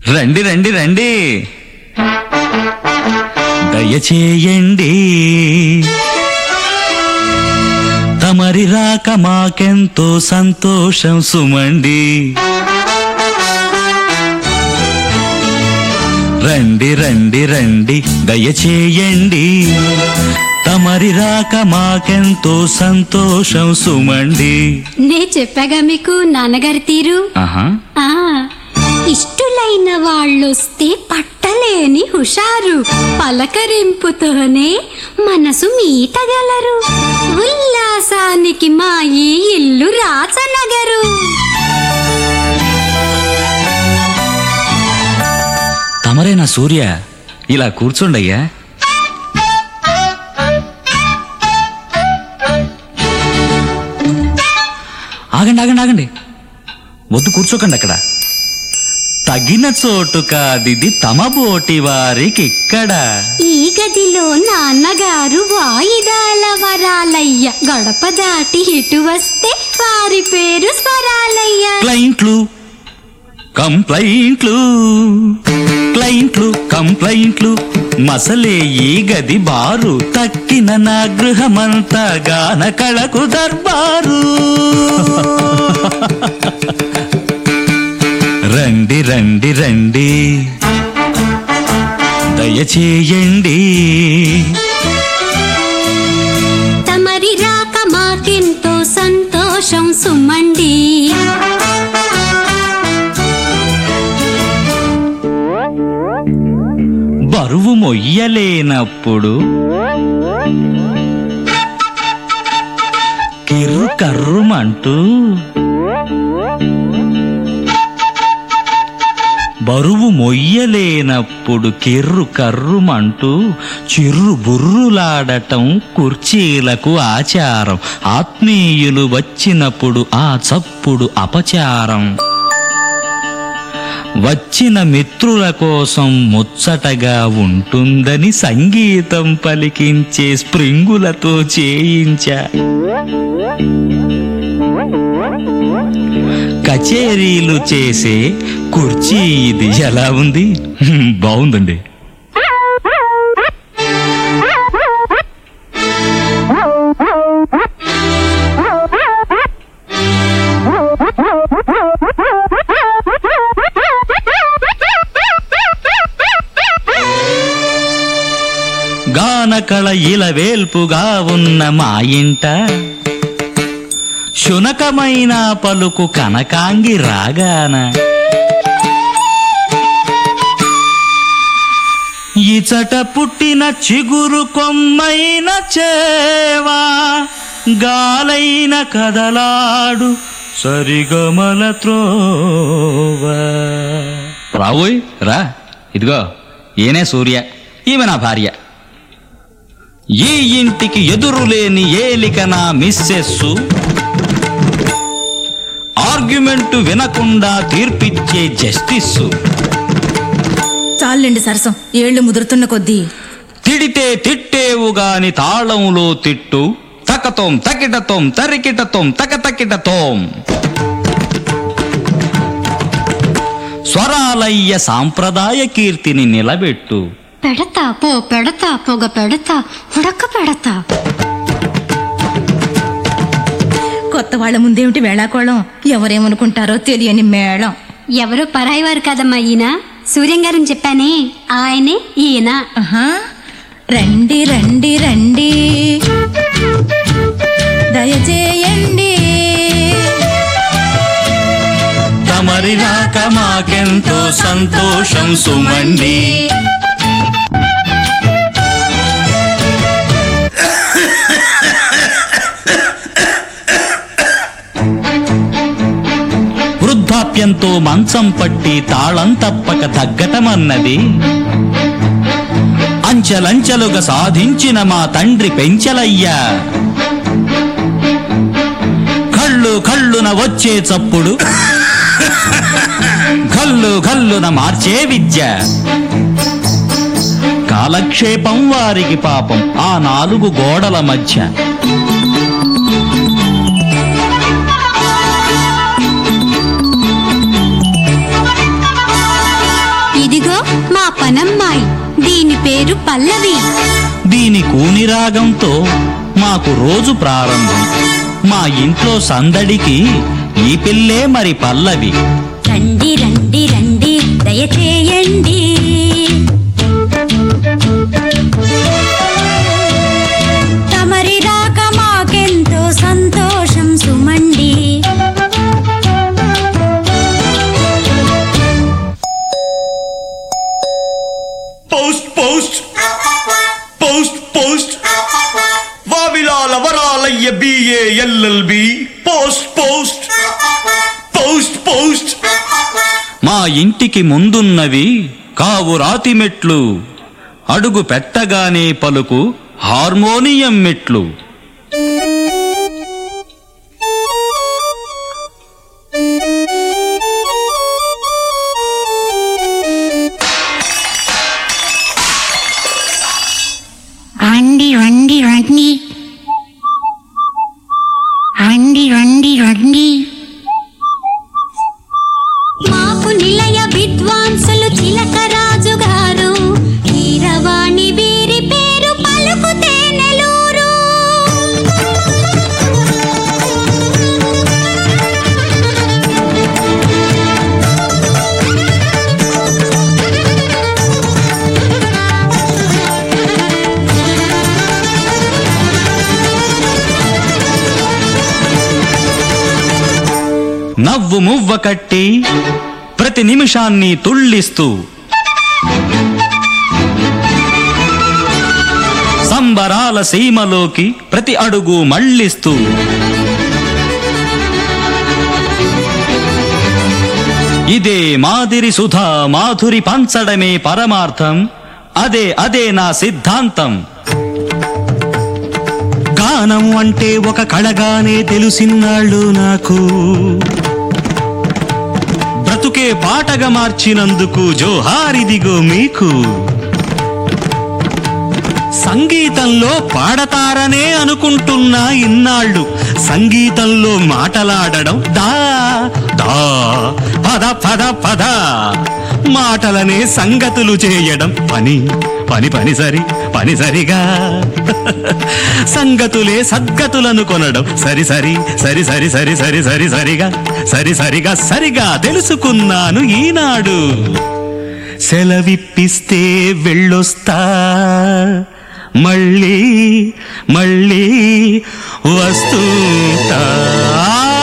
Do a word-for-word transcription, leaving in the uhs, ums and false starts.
రండి రండి రండి, దయచేయండి. తమరి రాక మాకెంతో సంతోషం సుమండి. రండి రండి రండి, దయచేయండి. తమరి రాక మాకెంతో సంతోషం సుమండి. నే చెప్పాగా మీకు నాన్నగారి తీరు. ఆహా, ఆ ఇష్టులైన వాళ్ళొస్తే పట్టలేని హుషారు, పలకరింపుతోనే మనసు మీటగలరు. ఉల్లాసానికి మా ఈ ఇల్లు రాచనగరు. తమరేనా సూర్య? ఇలా కూర్చోండయ్యా. ఆగండి ఆగండి ఆగండి, వద్దు కూర్చోకండి అక్కడ. తగిన చోటు కాదిది తమ బోటి వారికి ఇక్కడ. ఈ గదిలో నాన్నగారు వాయిదాల వరాలయ్య, గడప దాటి ఇటు వస్తే వారి పేరు స్వరాలయ్య. క్లయింట్లు కంప్లైంట్లు, క్లయింట్లు కంప్లైంట్లు, మసలే ఈ గది బారు. తక్కిన నా గృహమంతా గాన కళకు దర్బారు. రండి రండి రండి, దయచేయండి. తమరి రాక మాకెంతో సంతోషం సుమండి. బరువు మొయ్యలేనప్పుడు కిర్రు కర్రుమంటూ, బరువు మొయ్యలేనప్పుడు కిర్రు కర్రుమంటూ చిర్రు బుర్రులాడటం కుర్చీలకు ఆచారం. ఆత్మీయులు వచ్చినప్పుడు ఆ చప్పుడు అపచారం. వచ్చిన మిత్రుల కోసం ముచ్చటగా ఉంటుందని సంగీతం పలికించే స్ప్రింగులతో చేయించా. కచేరీలు చేసే కుర్చీ ఇది ఎలా ఉంది? బాగుందండి. గానకళ ఇలవేల్పుగా ఉన్న మా ఇంట శునకమైన పలుకు కనకాంగి రాగాన, ఇచట పుట్టిన చిగురు కొమ్మైన చేవా, గాలైన కదలాడు సరిగమల త్రోవా. రావోయ్ రా, ఇదిగో ఈయనే సూర్య, ఈమె నా భార్య. ఈ ఇంటికి ఎదురులేని ఏలిక నా మిస్సెస్సు. ఆర్గ్యుమెంట్ వినకుండా తీర్పిచ్చే జస్టిస్సు. చాలండి సరసం, ఏళ్లు ముదురుతున్న కొద్దీ. తిడితే తిట్టేవు గాని తాళంలో తిట్టు. తకతోం తకిటతోం తరికిటతోం తకతకిటతోం. స్వరాలయ్య సాంప్రదాయ కీర్తిని నిలబెట్టు. పెడతా పో పెడతా, పొగ పెడతా, ఉడక పెడతా. కొత్త వాళ్ళ ముందేమిటి వేళాకోళం, ఎవరేమనుకుంటారో తెలియని మేళం. ఎవరో పరాయి వారు కదమ్మా ఈయన. సూర్యం గారని చెప్పానే, ఆయనే ఈయన. ఆహా, రండి రండి రండి, దయచేయండి. తమరి రాక మాకెంతో సంతోషం సుమండి. వృద్ధాప్యంతో మంచం పట్టి తాళం తప్పక తగ్గటమన్నది అంచెలంచెలుగా సాధించిన మా తండ్రి పెంచలయ్యా. కళ్ళు కళ్ళున వచ్చే చప్పుడు, కళ్ళు కళ్ళున మార్చే విద్య. కాలక్షేపం వారికి పాపం ఆ నాలుగు గోడల మధ్య. పనమ్మాయి, దీని పేరు పల్లవి. దీని కూని రాగంతో మాకు రోజు ప్రారంభం. మా ఇంట్లో సందడికి ఈ పిల్లే మరి పల్లవి. రండి రండి రండి దయచేయండి, తమరి రాక మాకెంతో సంతోషం సుమండి. Post post post post Vavilala Varalayya BA LLB. Post post post post మా ఇంటికి ముందున్నవి కావు రాతి మెట్లు, అడుగు పెట్టగానే పలుకు హార్మోనియం మెట్లు. రండి రండి రండి రండి రండి రండి మాకు నిలయ విద్వాంసులు చిలకరాజు గారు, కీరవాణి వీరి పేరు పలుకుతే నెలూరు. నవ్వు మువ్వ కట్టి ప్రతి నిమిషాన్ని తుళ్ళిస్తూ, సంబరాల సీమలోకి ప్రతి అడుగు మళ్ళిస్తూ, ఇదే మాదిరి సుధా మాధురి పంచడమే పరమార్థం, అదే అదే నా సిద్ధాంతం. గానం అంటే ఒక కళగానే తెలిసినాళ్ళు నాకు, బ్రతుకే పాటగా మార్చినందుకు జోహారిదిగో మీకు. సంగీతంలో పాడతారనే అనుకుంటున్నా ఇన్నాళ్ళు, సంగీతంలో మాటలాడడం దా దా పద పద పద, మాటలనే సంగతులు చేయడం పని పని పని సరి పని సరిగా, సంగతులే సద్గతులను కొనడం సరి సరి సరి సరి సరి సరి సరి సరిగా సరి సరిగా సరిగా తెలుసుకున్నాను ఈనాడు. సెలవిప్పిస్తే వెళ్ళొస్తా, మళ్ళీ మళ్ళీ వస్తుంటా.